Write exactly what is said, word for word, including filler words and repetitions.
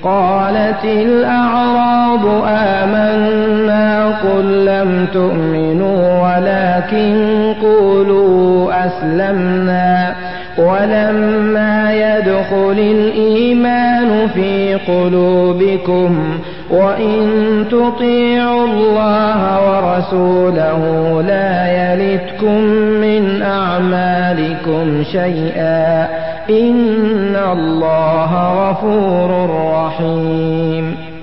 قالت الأعراب آمنا قل لم تؤمنوا ولكن قولوا أسلمنا ولما يدخل الإيمان في قلوبكم وإن تطيعوا الله ورسوله لا يلتكم من أعمالكم شيئا إن الله غفور رحيم.